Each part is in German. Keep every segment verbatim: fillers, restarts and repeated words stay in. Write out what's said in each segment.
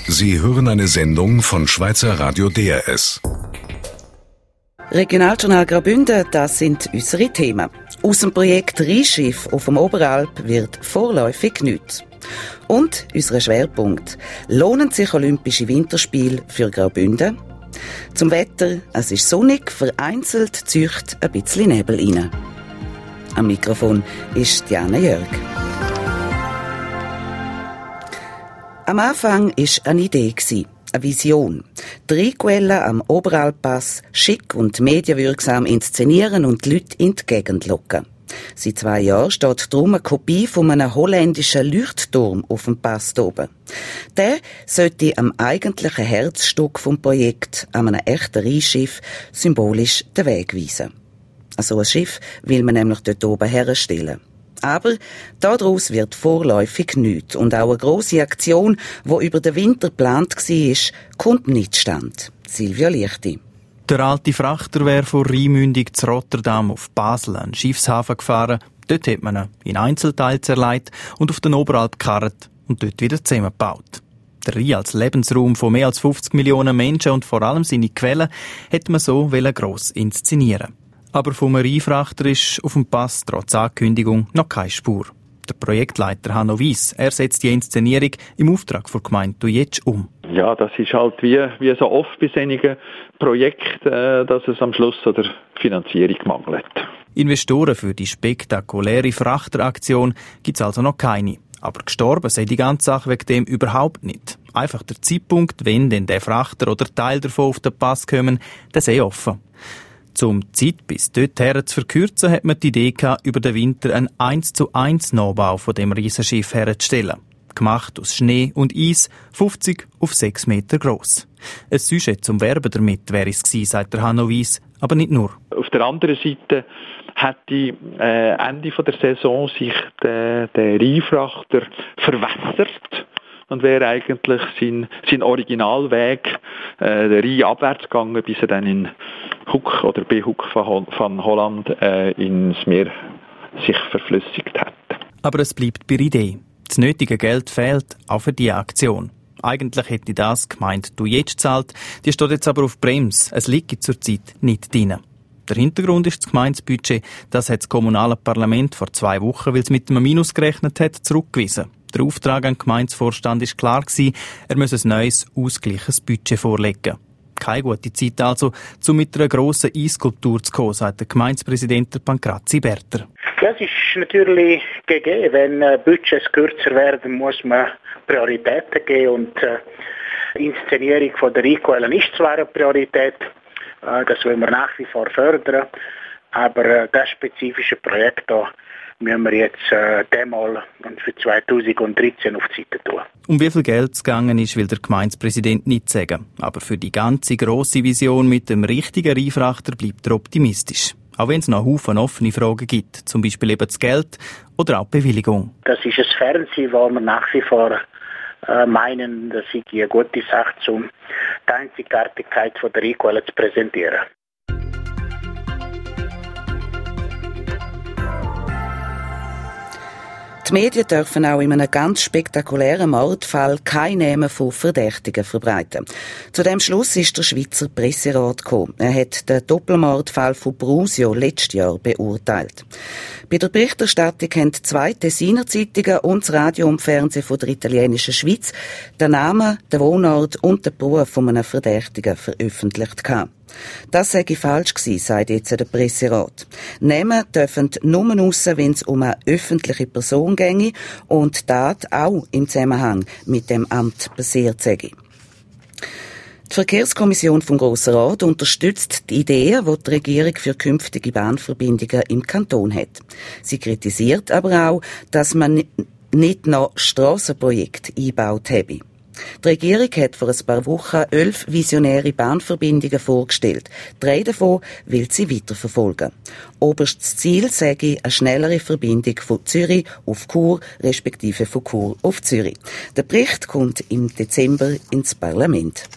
Sie hören eine Sendung von Schweizer Radio D R S. Regionaljournal Graubünden, das sind unsere Themen. Aus dem Projekt Rheinschiff auf dem Oberalp wird vorläufig nichts. Und unser Schwerpunkt: Lohnen sich Olympische Winterspiele für Graubünden? Zum Wetter: Es ist sonnig, vereinzelt zieht ein bisschen Nebel rein. Am Mikrofon ist Diana Jörg. Am Anfang war eine Idee, eine Vision. Drei Quellen am Oberalppass schick und medienwirksam inszenieren und die Leute in die Gegend locken. Seit zwei Jahren steht darum eine Kopie von einem holländischen Leuchtturm auf dem Pass oben. Der sollte am eigentlichen Herzstück vom Projekt, an einem echten Rheinschiff, symbolisch den Weg weisen. Also ein Schiff will man nämlich dort oben herstellen. Aber daraus wird vorläufig nichts. Und auch eine grosse Aktion, die über den Winter geplant war, kommt nicht zustande. Silvia Lichti. Der alte Frachter wäre von Rheinmündig zu Rotterdam auf Basel an den Schiffshafen gefahren. Dort hat man ihn in Einzelteile zerlegt und auf den Oberalp gekarrt und dort wieder zusammengebaut. Der Rhein als Lebensraum von mehr als fünfzig Millionen Menschen und vor allem seine Quellen hätte man so gross inszenieren. Aber vom Rheinfrachter ist auf dem Pass trotz Ankündigung noch keine Spur. Der Projektleiter Hanno Weiss, er setzt die Inszenierung im Auftrag der Gemeinde Dujec um. Ja, das ist halt wie, wie so oft bei solchen Projekten, äh, dass es am Schluss an der Finanzierung mangelt. Investoren für die spektakuläre Frachteraktion gibt es also noch keine. Aber gestorben sei die ganze Sache wegen dem überhaupt nicht. Einfach der Zeitpunkt, wenn denn der Frachter oder Teil davon auf den Pass kommen, der sei offen. Um die Zeit bis dorthin zu verkürzen, hat man die Idee gehabt, über den Winter einen eins zu eins Nachbau von dem Riesenschiff herzustellen. Gemacht aus Schnee und Eis, fünfzig auf sechs Meter gross. Ein Sujet zum Werben damit wäre es gewesen, sagt der Hanno Weiss, aber nicht nur. Auf der anderen Seite hätte äh, Ende von der Saison sich der, der Rheinfrachter verwässert und wäre eigentlich sein, sein Originalweg äh, der Rhein abwärts gegangen, bis er dann in Hoek oder bei Hoek van Holland äh, ins Meer sich verflüssigt hat. Aber es bleibt bei der Idee. Das nötige Geld fehlt auch für diese Aktion. Eigentlich hätte das Gemeinde Dujec gezahlt, die steht jetzt aber auf Brems. Es liegt zurzeit nicht drin. Der Hintergrund ist das Gemeindebudget. Das hat das kommunale Parlament vor zwei Wochen, weil es mit einem Minus gerechnet hat, zurückgewiesen. Der Auftrag an den Gemeindevorstand war klar gewesen, er müsse ein neues, ausgleiches Budget vorlegen. Keine gute Zeit also, um mit einer grossen Eisskulptur zu kommen, sagt der Gemeindepräsident Pancrazi Berter. Das ist natürlich gegeben. Wenn äh, Budgets kürzer werden, muss man Prioritäten geben. Und äh, die Inszenierung von der Rheinquellen ist zwar eine Priorität, äh, das wollen wir nach wie vor fördern, aber äh, das spezifische Projekt hier müssen wir jetzt äh, demal für zweitausenddreizehn auf die Seite tun. Um wie viel Geld es gegangen ist, will der Gemeindepräsident nicht sagen. Aber für die ganze grosse Vision mit dem richtigen Rheinfrachter bleibt er optimistisch. Auch wenn es noch Haufen offene Fragen gibt, zum Beispiel eben das Geld oder auch die Bewilligung. Das ist ein Fernsehen, wo wir nach wie vor äh, meinen, das ist eine gute Sache, um die Einzigartigkeit von der Rheinquellen zu präsentieren. Die Medien dürfen auch in einem ganz spektakulären Mordfall keine Namen von Verdächtigen verbreiten. Zu dem Schluss ist der Schweizer Presserat gekommen. Er hat den Doppelmordfall von Brusio letztes Jahr beurteilt. Bei der Berichterstattung haben zwei Tessiner Zeitungen und das Radio und Fernsehen von der italienischen Schweiz den Namen, den Wohnort und den Beruf von einem Verdächtigen veröffentlicht gehabt. Das sei falsch gewesen, sagt jetzt der Presserat. Namen dürfen nur raus, wenn es um eine öffentliche Person ginge und die Tat auch im Zusammenhang mit dem Amt passiert sei. Die Verkehrskommission vom Grossen Rat unterstützt die Ideen, die die Regierung für künftige Bahnverbindungen im Kanton hat. Sie kritisiert aber auch, dass man nicht noch Strassenprojekte eingebaut habe. Die Regierung hat vor ein paar Wochen elf visionäre Bahnverbindungen vorgestellt. Drei davon will sie weiterverfolgen. Oberstes Ziel sei eine schnellere Verbindung von Zürich auf Chur, respektive von Chur auf Zürich. Der Bericht kommt im Dezember ins Parlament.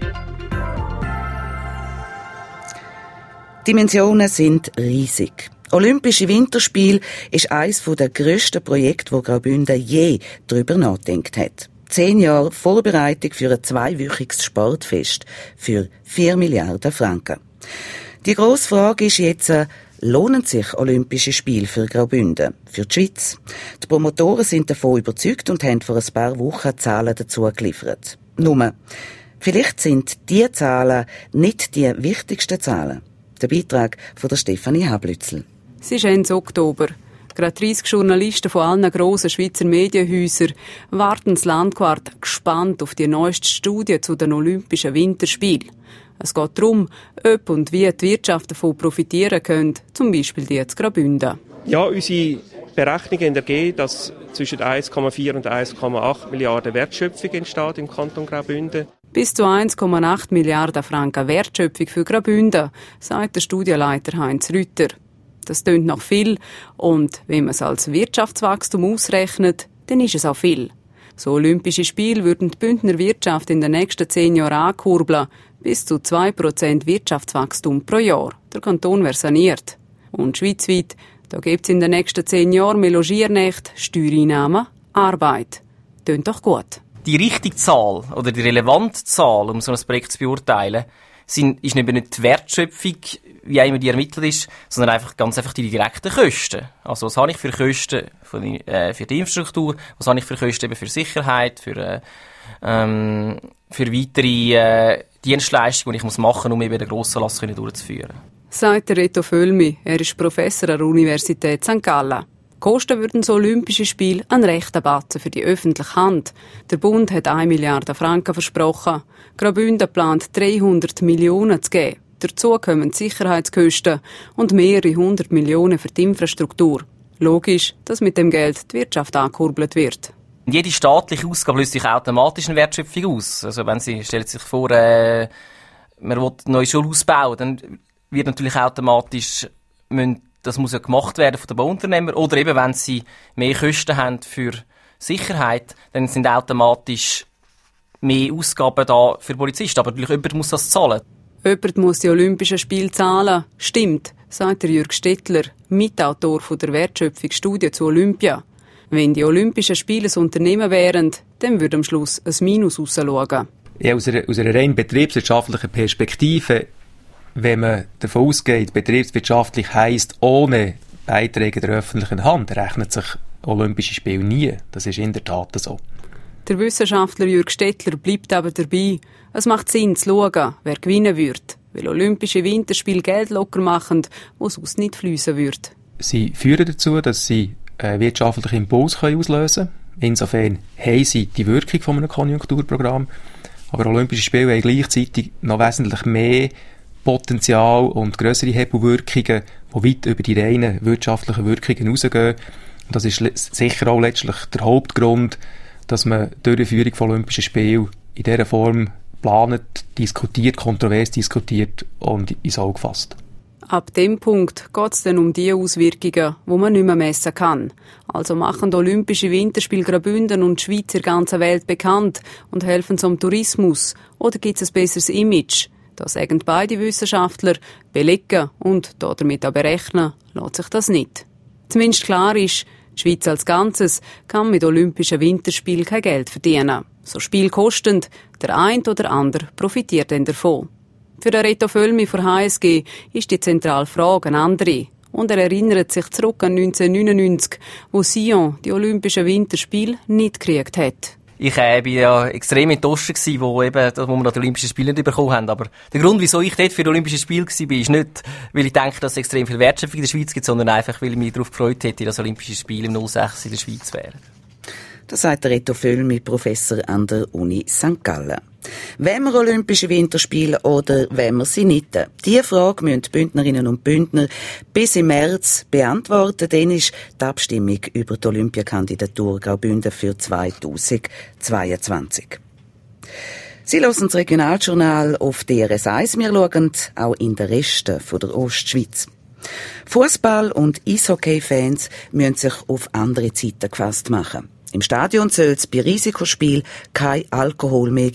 Die Dimensionen sind riesig. Olympische Winterspiele ist eines der grössten Projekte, wo Graubünden je darüber nachgedacht hat. Zehn Jahre Vorbereitung für ein zweiwöchiges Sportfest für vier Milliarden Franken. Die grosse Frage ist jetzt, lohnen sich Olympische Spiele für Graubünden, für die Schweiz? Die Promotoren sind davon überzeugt und haben vor ein paar Wochen Zahlen dazu geliefert. Nur, vielleicht sind diese Zahlen nicht die wichtigsten Zahlen. Der Beitrag von der Stefanie Hablützel. Es ist Ende Oktober. Gerade dreißig Journalisten von allen grossen Schweizer Medienhäusern warten das Landquart gespannt auf die neueste Studie zu den Olympischen Winterspielen. Es geht darum, ob und wie die Wirtschaft davon profitieren können, zum Beispiel die zu Graubünden. Ja, unsere Berechnungen haben ergeben, dass zwischen eins Komma vier und eins Komma acht Milliarden Wertschöpfung entsteht im Kanton Graubünden. Bis zu eins Komma acht Milliarden Franken Wertschöpfung für Graubünden, sagt der Studienleiter Heinz Rütter. Das tönt nach viel und wenn man es als Wirtschaftswachstum ausrechnet, dann ist es auch viel. So Olympische Spiele würden die Bündner Wirtschaft in den nächsten zehn Jahren ankurbeln, bis zu zwei Prozent Wirtschaftswachstum pro Jahr. Der Kanton wäre saniert. Und schweizweit, da gibt es in den nächsten zehn Jahren mehr Logiernächte, Steuereinnahmen, Arbeit. Tönt doch gut. Die richtige Zahl oder die relevante Zahl, um so ein Projekt zu beurteilen, sind, ist eben nicht die Wertschöpfung, wie auch immer die ermittelt ist, sondern einfach ganz einfach die direkten Kosten. Also was habe ich für Kosten für die, äh, für die Infrastruktur, was habe ich für Kosten eben für Sicherheit, für, äh, ähm, für weitere äh, Dienstleistungen, die ich muss machen muss, um eben den grossen Lass durchzuführen. Sagt der Reto Völmi, er ist Professor an der Universität Sankt Gallen. Kosten würden so Olympische Spiele einen rechten Batzen für die öffentliche Hand. Der Bund hat eine Milliarde Franken versprochen. Graubünden plant dreihundert Millionen zu geben. Dazu kommen die Sicherheitskosten und mehrere hundert Millionen für die Infrastruktur. Logisch, dass mit dem Geld die Wirtschaft angekurbelt wird. Jede staatliche Ausgabe löst sich automatisch eine Wertschöpfung aus. Also wenn Sie, stellt sich vor, äh, man will eine neue Schule ausbauen, dann wird natürlich automatisch, müssen, das muss ja gemacht werden von den Bauunternehmern. Oder eben, wenn Sie mehr Kosten haben für Sicherheit, dann sind automatisch mehr Ausgaben da für Polizisten. Aber natürlich, jemand muss das zahlen. Jemand muss die Olympischen Spiele zahlen. Stimmt, sagt der Jürg Stettler, Mitautor von der Wertschöpfungsstudie zu Olympia. Wenn die Olympischen Spiele ein Unternehmen wären, dann würde am Schluss ein Minus rausschauen. Ja, aus einer, aus einer rein betriebswirtschaftlichen Perspektive, wenn man davon ausgeht, betriebswirtschaftlich heisst, ohne Beiträge der öffentlichen Hand, rechnet sich Olympische Spiele nie. Das ist in der Tat so. Der Wissenschaftler Jürg Stettler bleibt aber dabei. Es macht Sinn zu schauen, wer gewinnen wird, weil Olympische Winterspiele Geld locker machen, wo sonst nicht fliessen würde. Sie führen dazu, dass sie einen wirtschaftlichen Impuls auslösen können. Insofern haben sie die Wirkung von einem Konjunkturprogramm. Aber Olympische Spiele haben gleichzeitig noch wesentlich mehr Potenzial und grössere Hebelwirkungen, die weit über die reinen wirtschaftlichen Wirkungen hinausgehen. Und das ist sicher auch letztlich der Hauptgrund, dass man die Durchführung von Olympischen Spielen in dieser Form planet, diskutiert, kontrovers diskutiert und ins Auge fasst. Ab dem Punkt geht es dann um die Auswirkungen, die man nicht mehr messen kann. Also machen die Olympische Winterspiele Graubünden und die Schweiz in der ganzen Welt bekannt und helfen zum Tourismus. Oder gibt es ein besseres Image? Das sagen beide Wissenschaftler, belegen und damit auch berechnen lässt sich das nicht. Zumindest klar ist, die Schweiz als Ganzes kann mit Olympischen Winterspielen kein Geld verdienen. So spielkostend, der eine oder andere profitiert dann davon. Für den Reto Völmi von H S G ist die zentrale Frage eine andere. Und er erinnert sich zurück an neunzehnhundertneunundneunzig, wo Sion die Olympischen Winterspiele nicht gekriegt hat. Ich äh, bin ja extrem enttäuscht gewesen, wo, eben, wo wir noch die Olympischen Spiele nicht bekommen haben. Aber der Grund, wieso ich dort für die Olympischen Spiele war, ist nicht, weil ich denke, dass es extrem viel Wertschöpfung in der Schweiz gibt, sondern einfach, weil ich mich darauf gefreut hätte, dass Olympische Spiele im null sechs in der Schweiz wären. Das sagt Reto Völmi, Professor an der Uni Sankt Gallen. Wollen wir Olympische Winterspiele oder wollen wir sie nicht? Diese Frage müssen die Bündnerinnen und Bündner bis im März beantworten. Dann ist die Abstimmung über die Olympiakandidatur Graubünden für zweitausendzweiundzwanzig. Sie hören das Regionaljournal auf D R S eins. Wir schauen auch in den Resten der Ostschweiz. Fußball- und Eishockey-Fans müssen sich auf andere Zeiten gefasst machen. Im Stadion soll es bei Risikospiel kein Alkohol mehr geben.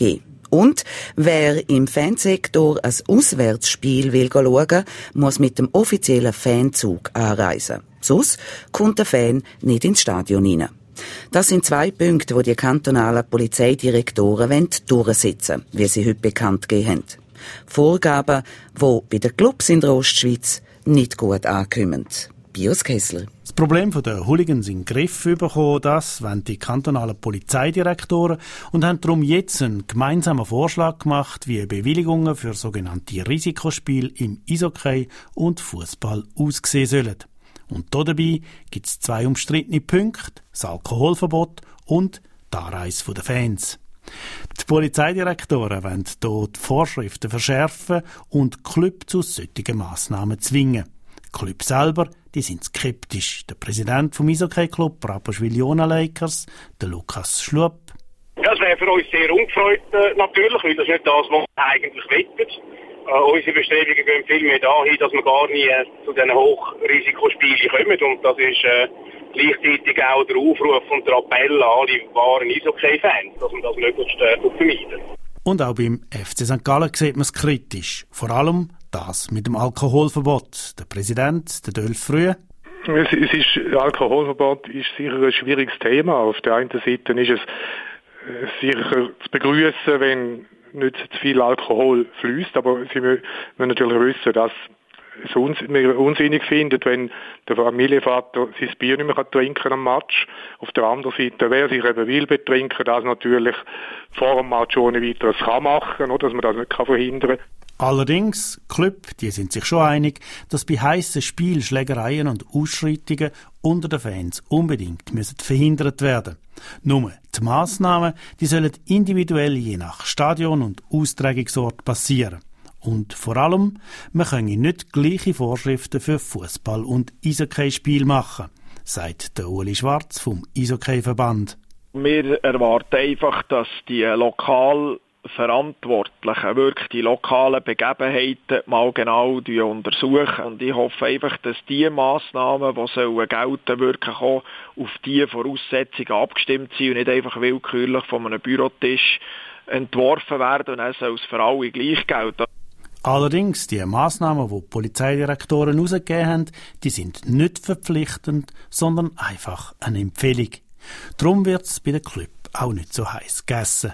Und wer im Fansektor ein Auswärtsspiel will schauen, muss mit dem offiziellen Fanzug anreisen. Sonst kommt der Fan nicht ins Stadion rein. Das sind zwei Punkte, die die kantonalen Polizeidirektoren durchsetzen wollen, wie sie heute bekannt gegeben haben. Vorgaben, die bei den Clubs in der Ostschweiz nicht gut ankommen. Bios Kessler. Das Problem der Hooligans in den Griff bekommen, das wollen die kantonalen Polizeidirektoren und haben darum jetzt einen gemeinsamen Vorschlag gemacht, wie Bewilligungen für sogenannte Risikospiele im Eishockey und Fußball aussehen sollen. Und dabei gibt es zwei umstrittene Punkte, das Alkoholverbot und die Anreise der Fans. Die Polizeidirektoren wollen hier die Vorschriften verschärfen und Clubs zu solchen Massnahmen zwingen. Die Clubs selber, die sind skeptisch. Der Präsident vom Eishockey-Club Rapperswil-Jona Lakers, der Lukas Schlupp. Das wäre für uns sehr ungefreut, äh, natürlich, weil das nicht das, was wir eigentlich wollen. Äh, unsere Bestrebungen gehen viel mehr dahin, dass wir gar nie äh, zu diesen Hochrisikospielen kommen. Und das ist äh, gleichzeitig auch der Aufruf und der Appell an alle wahren Eishockey-Fans, dass man das möglichst äh, vermeiden. Und auch beim F C Sankt Gallen sieht man es kritisch. Vor allem das mit dem Alkoholverbot. Der Präsident, der Dolf Frühe. Es, es ist, Alkoholverbot ist sicher ein schwieriges Thema. Auf der einen Seite ist es äh, sicher zu begrüßen, wenn nicht zu viel Alkohol fließt, aber Sie müssen natürlich wissen, dass es uns, wir unsinnig finden, wenn der Familienvater sein Bier nicht mehr trinken kann am Match. Auf der anderen Seite, wer sich eben will betrinken, das natürlich vor dem Match ohne weiteres kann machen, oder, dass man das nicht kann verhindern kann. Allerdings, Club, die sind sich schon einig, dass bei heissen Spielen Schlägereien und Ausschreitungen unter den Fans unbedingt müssen verhindert werden. Nur die Massnahmen, die sollen individuell je nach Stadion und Austragungsort passieren. Und vor allem, man könne nicht gleiche Vorschriften für Fußball- und Eishockey-Spiele machen, sagt der Uli Schwarz vom Eishockey-Verband. Wir erwarten einfach, dass die lokal Verantwortlichen wirklich die lokalen Begebenheiten mal genau untersuchen. Und ich hoffe einfach, dass die Massnahmen, die sollen gelten, wirklich auch auf diese Voraussetzungen abgestimmt sind und nicht einfach willkürlich von einem Bürotisch entworfen werden und dann soll es für alle gleich gelten. Allerdings, die Massnahmen, die die Polizeidirektoren herausgegeben haben, die sind nicht verpflichtend, sondern einfach eine Empfehlung. Darum wird es bei den Club auch nicht so heiß gegessen.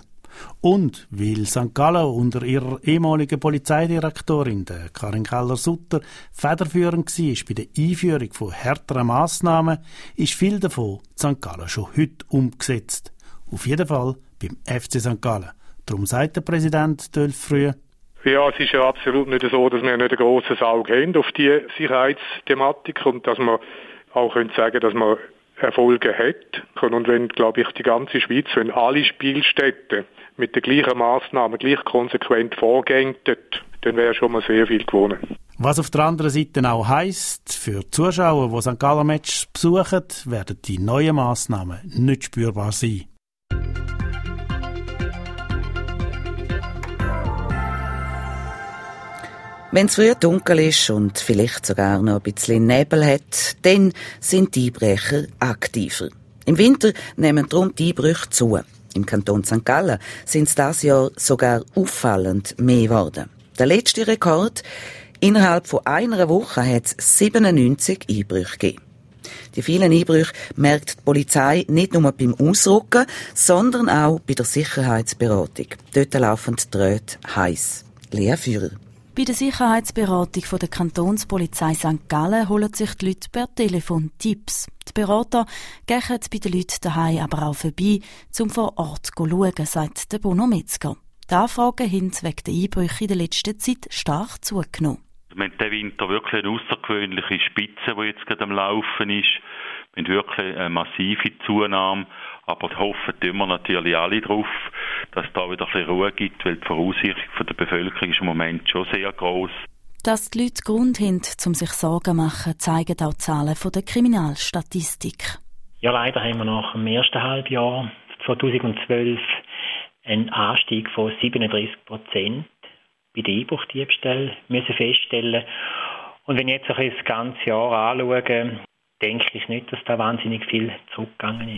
Und weil Sankt Gallen unter ihrer ehemaligen Polizeidirektorin, der Karin Keller-Sutter, federführend war bei der Einführung von härteren Massnahmen, ist viel davon in Sankt Gallen schon heute umgesetzt. Auf jeden Fall beim F C Sankt Gallen. Darum sagt der Präsident Dolf Frühe: Ja, es ist ja absolut nicht so, dass wir nicht ein grosses Auge haben auf die Sicherheitsthematik und dass wir auch sagen können, dass wir Erfolge hat. Und wenn, glaube ich, die ganze Schweiz, wenn alle Spielstätten mit den gleichen Massnahmen gleich konsequent vorgehen, dann wäre schon mal sehr viel gewonnen. Was auf der anderen Seite auch heisst, für die Zuschauer, die Sankt Gallen Match besuchen, werden die neuen Massnahmen nicht spürbar sein. Wenn es früh dunkel ist und vielleicht sogar noch ein bisschen Nebel hat, dann sind die Einbrecher aktiver. Im Winter nehmen darum die Einbrüche zu. Im Kanton Sankt Gallen sind es dieses Jahr sogar auffallend mehr geworden. Der letzte Rekord: innerhalb von einer Woche hat es siebenundneunzig Einbrüche gegeben. Die vielen Einbrüche merkt die Polizei nicht nur beim Ausrücken, sondern auch bei der Sicherheitsberatung. Dort laufen die Drähte heiss. Lea Führer. Bei der Sicherheitsberatung von der Kantonspolizei Sankt Gallen holen sich die Leute per Telefon Tipps. Die Berater gehen bei den Leuten daheim aber auch vorbei, um vor Ort zu schauen, sagt der Bono Metzger. Die Anfragen haben wegen der Einbrüche in der letzten Zeit stark zugenommen. Wir haben diesen Winter wirklich eine außergewöhnliche Spitze, die jetzt gerade am Laufen ist. Wir haben wirklich eine massive Zunahme. Aber hoffen tun wir natürlich alle darauf, dass es da wieder ein bisschen Ruhe gibt, weil die Voraussicht der Bevölkerung ist im Moment schon sehr gross. Dass die Leute Grund haben, um sich Sorgen zu machen, zeigen auch die Zahlen von der Kriminalstatistik. Ja, leider haben wir nach dem ersten Halbjahr zweitausendzwölf einen Anstieg von siebenunddreißig Prozent bei den Einbruchdiebstählen müssen feststellen. Und wenn ich jetzt ein das ganze Jahr anschaue, denke ich nicht, dass da wahnsinnig viel zurückgegangen ist.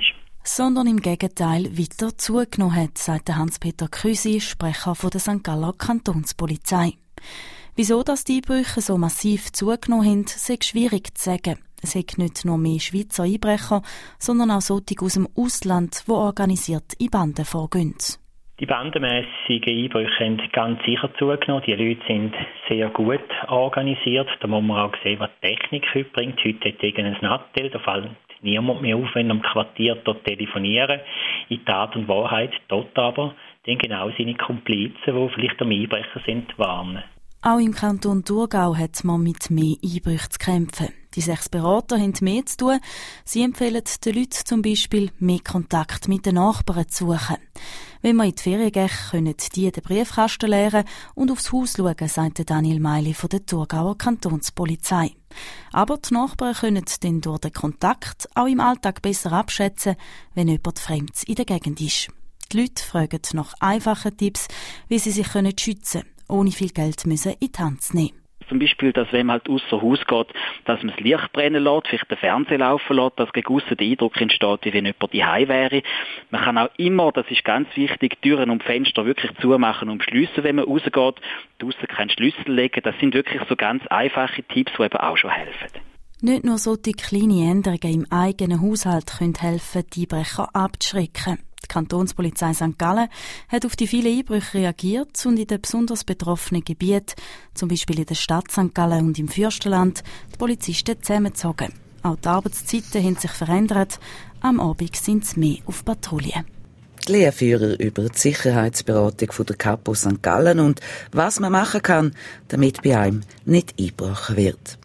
sondern im Gegenteil weiter zugenommen hat, sagt Hans-Peter Krüsi, Sprecher von der Sankt Galler Kantonspolizei. Wieso dass die Einbrüche so massiv zugenommen haben, sei schwierig zu sagen. Es hat nicht nur mehr Schweizer Einbrecher, sondern auch solche aus dem Ausland, die organisiert in Banden vorgehen. Die bandenmässigen Einbrüche haben ganz sicher zugenommen. Die Leute sind sehr gut organisiert. Da muss man auch sehen, was die Technik heute bringt. Heute hat irgendein Nattel, da fällt niemand mehr auf, wenn am Quartier dort telefonieren. In Tat und Wahrheit dort aber dann genau seine Komplizen, die vielleicht am Einbrechen sind, warnen. Auch im Kanton Thurgau hat man mit mehr Einbrüchen zu kämpfen. Die sechs Berater haben mehr zu tun. Sie empfehlen den Leuten zum Beispiel, mehr Kontakt mit den Nachbarn zu suchen. Wenn man in die Ferien geht, können die den Briefkasten leeren und aufs Haus schauen, sagt Daniel Meili von der Thurgauer Kantonspolizei. Aber die Nachbarn können dann durch den Kontakt auch im Alltag besser abschätzen, wenn jemand Fremdes in der Gegend ist. Die Leute fragen nach einfachen Tipps, wie sie sich schützen können, ohne viel Geld müssen in die Hand zu nehmen. Zum Beispiel, dass wenn man halt ausser Haus geht, dass man das Licht brennen lässt, vielleicht den Fernseher laufen lässt, dass gegen aussen der Eindruck entsteht, wie wenn jemand daheim wäre. Man kann auch immer, das ist ganz wichtig, Türen und Fenster wirklich zumachen und schliessen, wenn man rausgeht. Draussen keinen Schlüssel legen. Das sind wirklich so ganz einfache Tipps, die eben auch schon helfen. Nicht nur solche kleine Änderungen im eigenen Haushalt können helfen, die Einbrecher abzuschrecken. Die Kantonspolizei Sankt Gallen hat auf die vielen Einbrüche reagiert und in den besonders betroffenen Gebieten, zum Beispiel in der Stadt Sankt Gallen und im Fürstenland, die Polizisten zusammengezogen. Auch die Arbeitszeiten haben sich verändert. Am Abend sind sie mehr auf Patrouille. Die Lehrführer über die Sicherheitsberatung von der Kapo Sankt Gallen und was man machen kann, damit bei einem nicht eingebrochen wird.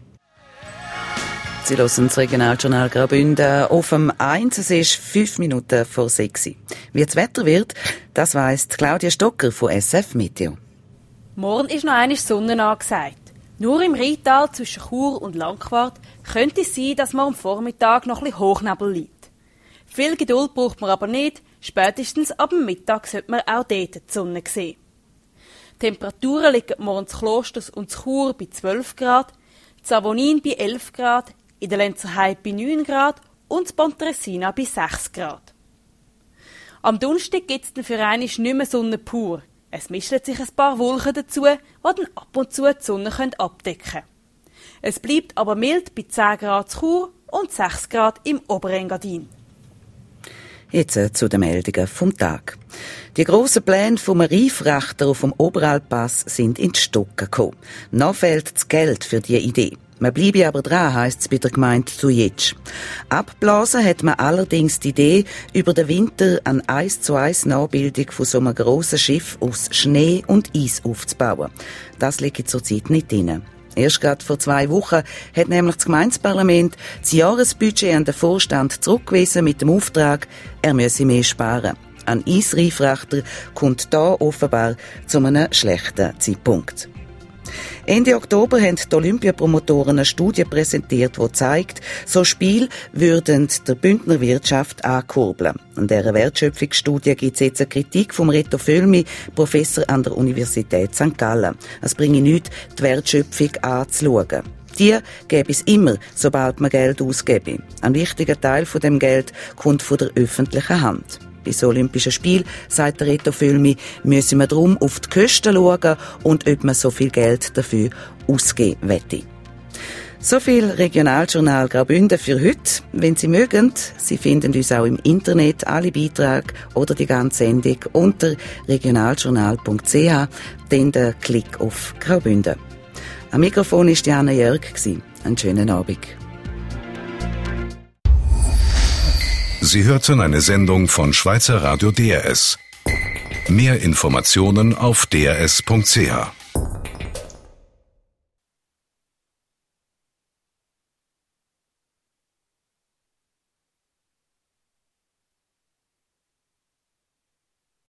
Sie hören das Regionaljournal Graubünden auf dem eins. Es ist fünf Minuten vor sechs. Wie das Wetter wird, das weiss Claudia Stocker von S F Meteo. Morgen ist noch einmal Sonne angesagt. Nur im Rheintal zwischen Chur und Langquart könnte es sein, dass man am Vormittag noch ein bisschen Hochnebel liegt. Viel Geduld braucht man aber nicht. Spätestens ab dem Mittag sollte man auch dort die Sonne sehen. Die Temperaturen liegen morgen in Klosters und in Chur bei zwölf Grad, in Savonin bei elf Grad, in der Lenzerheide bei neun Grad und in Pontresina bei sechs Grad. Am Donnerstag gibt es dann für einmal nicht mehr Sonne pur. Es mischen sich ein paar Wolken dazu, die dann ab und zu die Sonne abdecken können. Es bleibt aber mild bei zehn Grad in Chur und sechs Grad im Oberengadin. Jetzt äh, zu den Meldungen vom Tag. Die grossen Pläne vom Reifrachter auf dem Oberalppass sind in die Stocken gekommen. Noch fehlt das Geld für diese Idee. Man bleibe aber dran, heisst es bei der Gemeinde Zujetsch. Abblasen hat man allerdings die Idee, über den Winter eine eins zu eins Nachbildung von so einem grossen Schiff aus Schnee und Eis aufzubauen. Das liegt zurzeit nicht drin. Erst gerade vor zwei Wochen hat nämlich das Gemeindeparlament das Jahresbudget an den Vorstand zurückgewiesen mit dem Auftrag, er müsse mehr sparen. Ein Eisreifrachter kommt da offenbar zu einem schlechten Zeitpunkt. Ende Oktober haben die Olympiapromotoren eine Studie präsentiert, die zeigt, so Spiele würden der Bündner Wirtschaft ankurbeln. An dieser Wertschöpfungsstudie gibt es jetzt eine Kritik vom Reto Völmi, Professor an der Universität Sankt Gallen. Es bringe nichts, die Wertschöpfung anzuschauen. Die gäbe es immer, sobald man Geld ausgebe. Ein wichtiger Teil von dem Geld kommt von der öffentlichen Hand. Bei so Olympischen Spielen, sagt der Reto Völmi, müssen wir darum auf die Kosten schauen und ob man so viel Geld dafür ausgeben wette. So viel Regionaljournal Graubünden für heute. Wenn Sie mögen, Sie finden uns auch im Internet, alle Beiträge oder die ganze Sendung unter regionaljournal punkt c h, dann der Klick auf Graubünden. Am Mikrofon war Diana Jörg. Einen schönen Abend. Sie hörten eine Sendung von Schweizer Radio D R S. Mehr Informationen auf d r s punkt c h.